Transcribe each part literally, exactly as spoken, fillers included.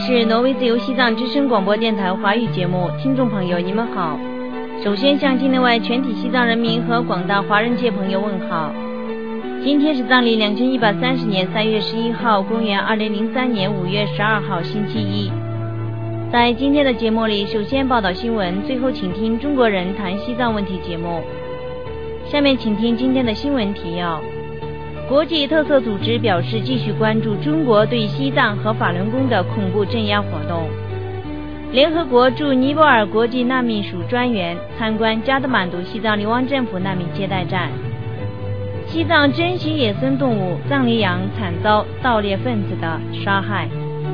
是挪威自由西藏之声广播电台华语节目，听众朋友你们好。首先向境内外全体西藏人民和广大华人界朋友问好。今天是藏历两千一百三十年三月十一号，公元二零零三年五月十二号星期一。在今天的节目里，首先报道新闻，最后请听中国人谈西藏问题节目。下面请听今天的新闻提要。国际特色组织表示继续关注中国对西藏和法轮功的恐怖镇压活动。联合国驻尼泊尔国际难民署专员参观加德满都西藏流亡政府难民接待站。西藏珍稀野生动物藏羚羊惨遭盗猎分子的杀害。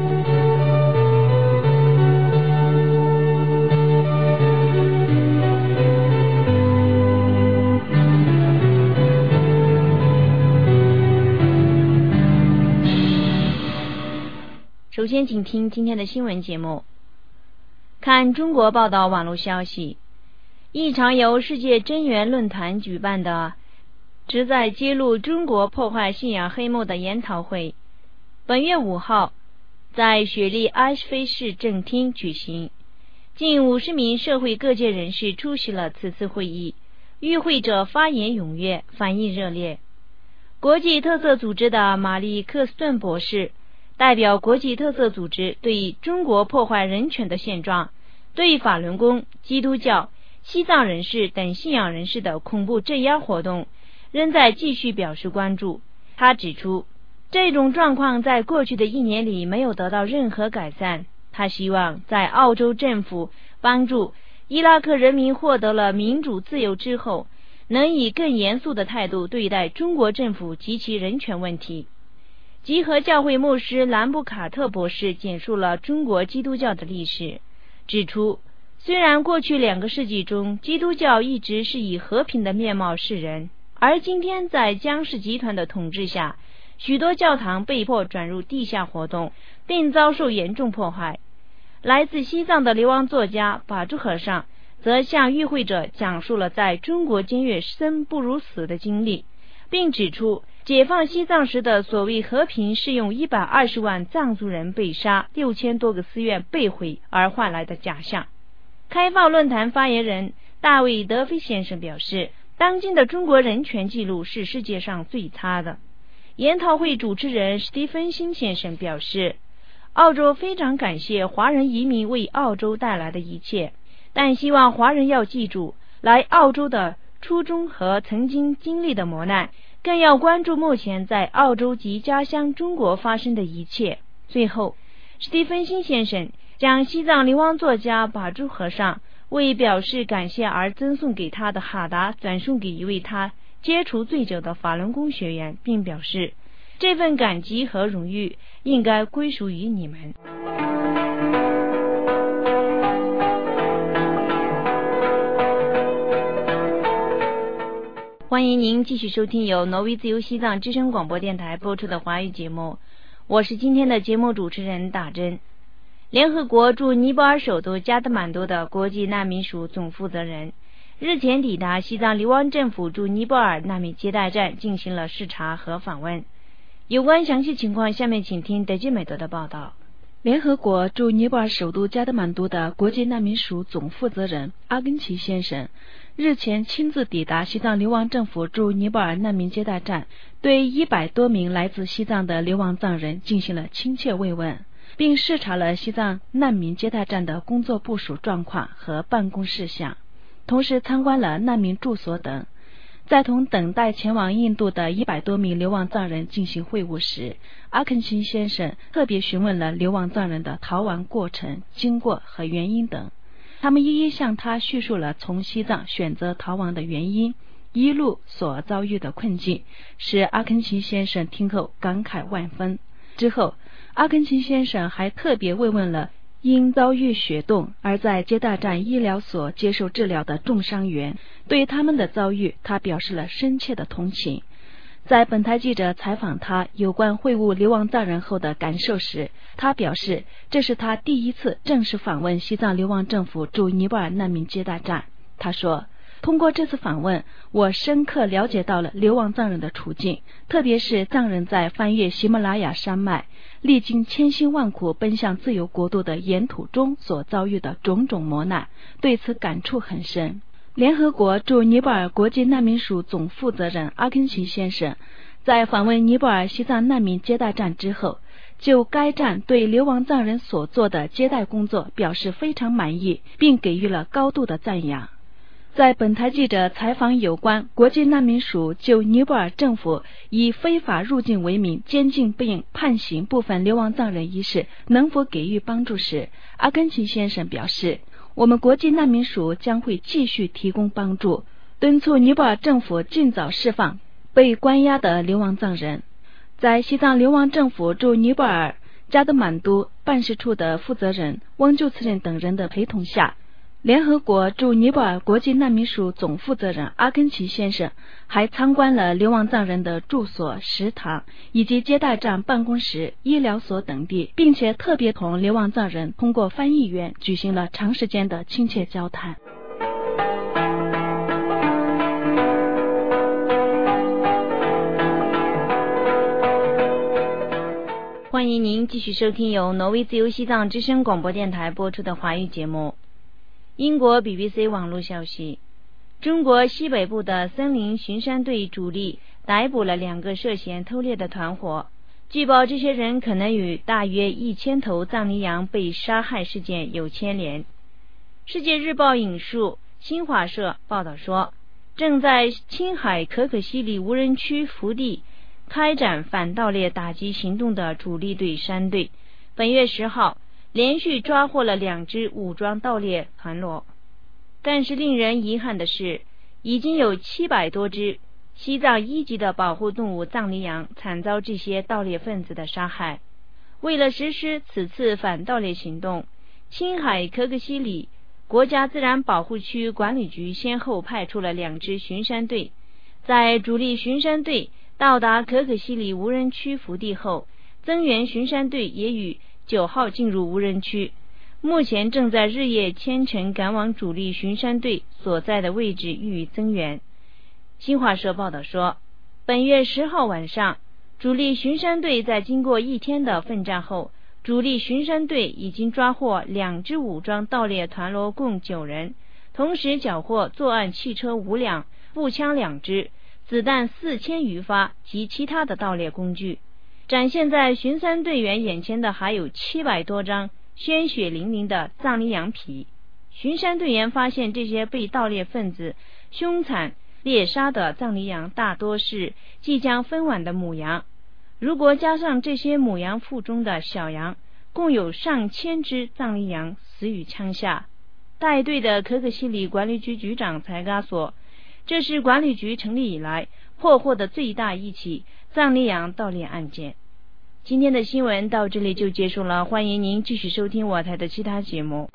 首先请听今天的新闻节目。看中国报道网络消息，一场由世界真言论坛举办的旨在揭露中国破坏信仰黑幕的研讨会，本月五号在雪梨埃菲市政厅举行，近五十名社会各界人士出席了此次会议，与会者发言踊跃，反应热烈。国际特色组织的玛丽克斯顿博士代表国际特色组织对中国破坏人权的现状，对法轮功、基督教、西藏人士等信仰人士的恐怖镇压活动仍在继续表示关注。他指出，这种状况在过去的一年里没有得到任何改善。他希望在澳洲政府帮助伊拉克人民获得了民主自由之后，能以更严肃的态度对待中国政府及其人权问题。集合教会牧师兰布卡特博士简述了中国基督教的历史，指出，虽然过去两个世纪中基督教一直是以和平的面貌示人，而今天在江氏集团的统治下，许多教堂被迫转入地下活动，并遭受严重破坏。来自西藏的流亡作家巴珠和尚则向与会者讲述了在中国监狱生不如死的经历，并指出解放西藏时的所谓和平是用一百二十万藏族人被杀、六千多个寺院被毁而换来的假象。开放论坛发言人大卫德菲先生表示，当今的中国人权记录是世界上最差的。研讨会主持人史蒂芬辛先生表示，澳洲非常感谢华人移民为澳洲带来的一切，但希望华人要记住来澳洲的初衷和曾经经历的磨难，更要关注目前在澳洲及家乡中国发生的一切。最后，史蒂芬辛先生将西藏流亡作家巴珠和尚为表示感谢而赠送给他的哈达转送给一位他接触最久的法轮功学员，并表示这份感激和荣誉应该归属于你们。欢迎您继续收听由挪威自由西藏之声广播电台播出的华语节目，我是今天的节目主持人大珍。联合国驻尼泊尔首都加德满都的国际难民署总负责人日前抵达西藏流亡政府驻尼泊尔难民接待站进行了视察和访问。有关详细情况，下面请听德基美德的报道。 联合国驻尼泊尔首都加德满都的国际难民署总负责人阿根奇先生日前亲自抵达西藏流亡政府驻尼泊尔难民接待站，对一百多名来自西藏的流亡藏人进行了亲切慰问，并视察了西藏难民接待站的工作部署状况和办公事项，同时参观了难民住所等。在同等待前往印度的一百多名流亡藏人进行会晤时，阿肯钦先生特别询问了流亡藏人的逃亡过程、经过和原因等。他们一一向他叙述了从西藏选择逃亡的原因，一路所遭遇的困境，使阿肯钦先生听后感慨万分。之后，阿肯钦先生还特别慰问了因遭遇血洞而在接待站医疗所接受治疗的重伤员，对他们的遭遇他表示了深切的同情。在本台记者采访他有关会晤流亡藏人后的感受时，他表示这是他第一次正式访问西藏流亡政府驻尼泊尔难民接待站。他说， 通过这次访问，我深刻了解到了流亡藏人的处境，特别是藏人在翻越喜马拉雅山脉，历经千辛万苦奔向自由国度的沿途中所遭遇的种种磨难，对此感触很深。联合国驻尼泊尔国际难民署总负责人阿肯奇先生在访问尼泊尔西藏难民接待站之后，就该站对流亡藏人所做的接待工作表示非常满意，并给予了高度的赞扬。在本台记者采访有关国际难民署就尼泊尔政府以非法入境为名监禁并判刑部分流亡藏人一事能否给予帮助时，阿根奇先生表示，我们国际难民署将会继续提供帮助，敦促尼泊尔政府尽早释放被关押的流亡藏人。在西藏流亡政府驻尼泊尔加德满都办事处的负责人汪就次任等人的陪同下，联合国驻尼泊尔国际难民署总负责人阿根奇先生还参观了流亡藏人的住所、食堂以及接待站办公室、医疗所等地，并且特别同流亡藏人通过翻译员举行了长时间的亲切交谈。 欢迎您继续收听由挪威自由西藏之声广播电台播出的华语节目。英国 B B C 网络消息，中国西北部的森林巡山队主力逮捕了两个涉嫌偷猎的团伙，据报这些人可能与大约一千头藏羚羊被杀害事件有牵连。世界日报引述新华社报道说，正在青海可可西里无人区腹地开展反盗猎打击行动的主力队山队，本月十号连续抓获了两支武装盗猎团伙，但是令人遗憾的是，已经有七百多只西藏一级的保护动物藏羚羊惨遭这些盗猎分子的杀害。为了实施此次反盗猎行动，青海可可西里国家自然保护区管理局先后派出了两支巡山队，在主力巡山队到达可可西里无人区腹地后，增援巡山队也于九号进入无人区，目前正在日夜兼程赶往主力巡山队所在的位置予以增援。新华社报道说，本月十号晚上，主力巡山队在经过一天的奋战后，主力巡山队已经抓获两支武装盗猎团伙共九人，同时缴获作案汽车五辆、步枪两支、子弹四千余发及其他的盗猎工具。展现在巡山队员眼前的还有七百多张鲜血淋淋的藏羚羊皮。巡山队员发现这些被盗猎分子凶残猎杀的藏羚羊大多是即将分娩的母羊，如果加上这些母羊腹中的小羊，共有上千只藏羚羊死于枪下。带队的可可西里管理局局长才嘎说，这是管理局成立以来破获的最大一起藏羚羊盗猎案件。今天的新闻到这里就结束了，欢迎您继续收听我台的其他节目。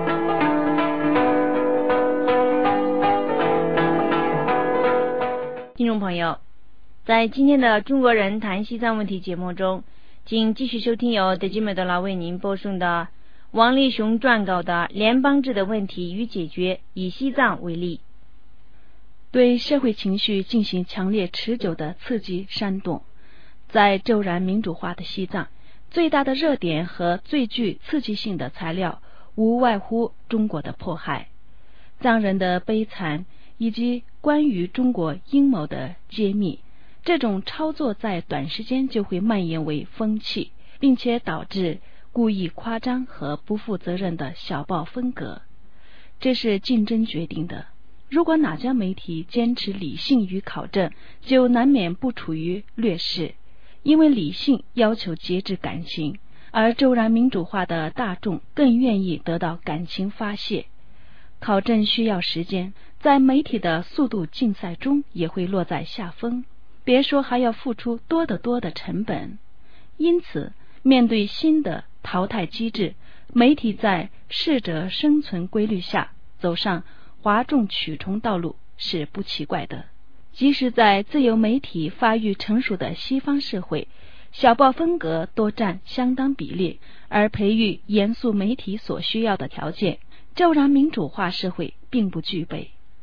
听众朋友，在今天的中国人谈西藏问题节目中，请继续收听由德基美德拉为您播送的王立雄撰稿的联邦制的问题与解决，以西藏为例。 对社会情绪进行强烈持久的刺激煽动，在骤然民主化的西藏，最大的热点和最具刺激性的材料无外乎中国的迫害、藏人的悲惨以及关于中国阴谋的揭秘。这种操作在短时间就会蔓延为风气，并且导致故意夸张和不负责任的小报风格。这是竞争决定的。如果哪家媒体坚持理性与考证，就难免不处于劣势，因为理性要求节制感情，而骤然民主化的大众更愿意得到感情发泄。考证需要时间，在媒体的速度竞赛中也会落在下风，别说还要付出多得多的成本。因此，面对新的淘汰机制，媒体在适者生存规律下走上哗众取宠道路是不奇怪的。即使在自由媒体发育成熟的西方社会，小报风格多占相当比例，而培育严肃媒体所需要的条件，骤然民主化社会并不具备。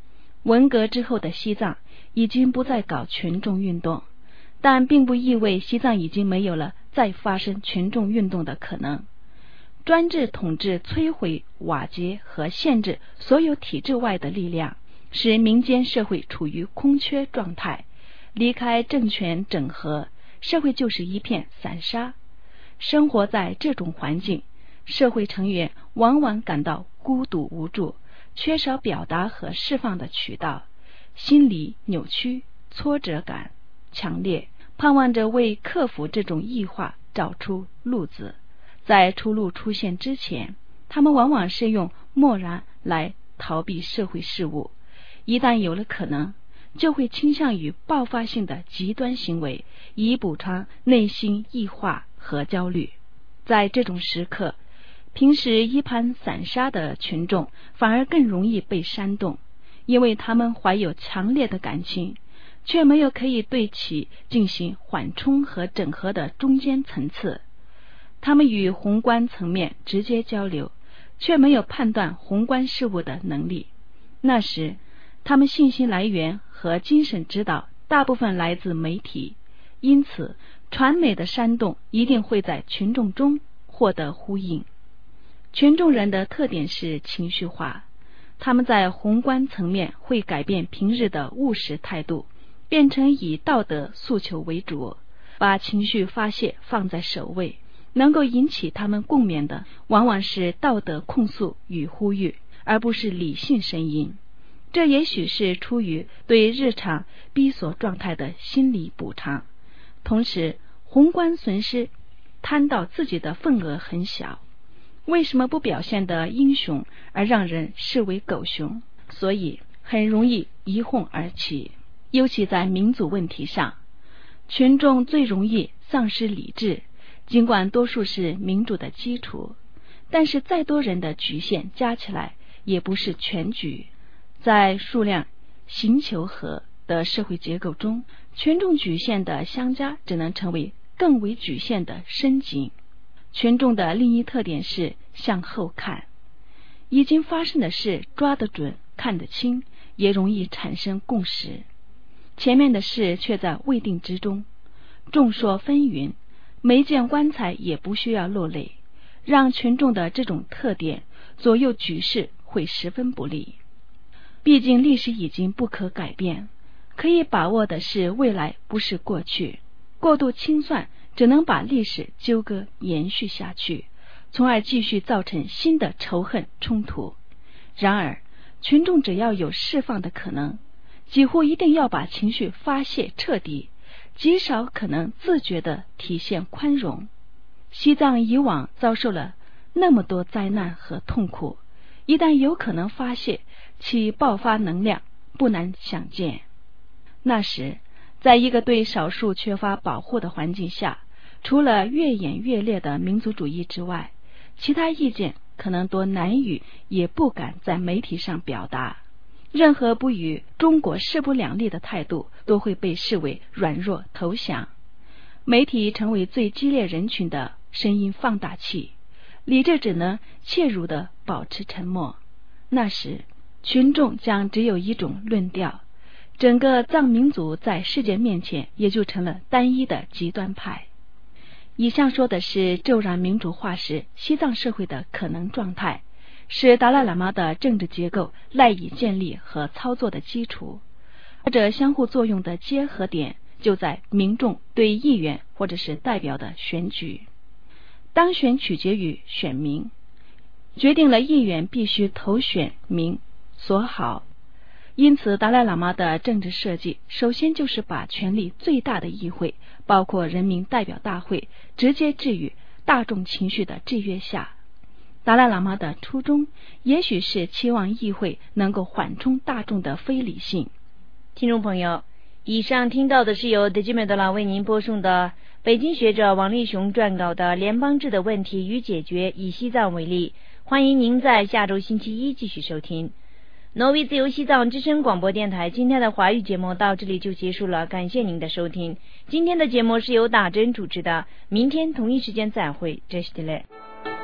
文革之后的西藏已经不再搞群众运动，但并不意味西藏已经没有了再发生群众运动的可能。专制统治摧毁、瓦解和限制所有体制外的力量，使民间社会处于空缺状态。离开政权整合，社会就是一片散沙。生活在这种环境，社会成员往往感到孤独无助，缺少表达和释放的渠道，心理扭曲，挫折感强烈，盼望着为克服这种异化找出路子。在出路出现之前，他们往往是用漠然来逃避社会事务，一旦有了可能，就会倾向于爆发性的极端行为，以补偿内心异化和焦虑。在这种时刻，平时一盘散沙的群众反而更容易被煽动，因为他们怀有强烈的感情，却没有可以对其进行缓冲和整合的中间层次。他们与宏观层面直接交流，却没有判断宏观事物的能力。那时，他们信息来源和精神指导大部分来自媒体，因此传媒的煽动一定会在群众中获得呼应。群众人的特点是情绪化，他们在宏观层面会改变平日的务实态度，变成以道德诉求为主，把情绪发泄放在首位。能够引起他们共鸣的往往是道德控诉与呼吁，而不是理性声音。这也许是出于对日常逼索状态的心理补偿，同时宏观损失摊到自己的份额很小，为什么不表现得英雄而让人视为狗熊？所以很容易一哄而起。尤其在民族问题上，群众最容易丧失理智，尽管多数是民主的基础，但是再多人的局限加起来也不是全局。在数量形求和的社会结构中，群众局限的相加只能成为更为局限的深井。群众的另一特点是向后看，已经发生的事抓得准，看得清，也容易产生共识。前面的事却在未定之中，众说纷纭，没见棺材也不需要落泪，让群众的这种特点左右局势会十分不利。毕竟历史已经不可改变，可以把握的是未来，不是过去。过度清算只能把历史纠葛延续下去，从而继续造成新的仇恨冲突。然而群众只要有释放的可能，几乎一定要把情绪发泄彻底，极少可能自觉地体现宽容。西藏以往遭受了那么多灾难和痛苦，一旦有可能发泄，其爆发能量不难想见。那时，在一个对少数缺乏保护的环境下，除了越演越烈的民族主义之外，其他意见可能多难以也不敢在媒体上表达。任何不与中国势不两立的态度都会被视为软弱投降，媒体成为最激烈人群的声音放大器，理智只能怯懦地保持沉默。那时群众将只有一种论调，整个藏民族在世界面前也就成了单一的极端派。以上说的是骤然民主化时西藏社会的可能状态，是达赖喇嘛的政治结构赖以建立和操作的基础。二者相互作用的结合点就在民众对议员或者是代表的选举。当选取决于选民，决定了议员必须投选民所好。因此达赖喇嘛的政治设计首先就是把权力最大的议会，包括人民代表大会，直接置于大众情绪的制约下。达赖喇嘛的初衷也许是期望议会能够缓冲大众的非理性。 听众朋友，以上听到的是由德基美德拉为您播送的北京学者王立雄撰稿的联邦制的问题与解决，以西藏为例。欢迎您在下周星期一继续收听挪威自由西藏之声广播电台。今天的华语节目到这里就结束了，感谢您的收听。今天的节目是由打针主持的，明天同一时间再会，这是的嘞。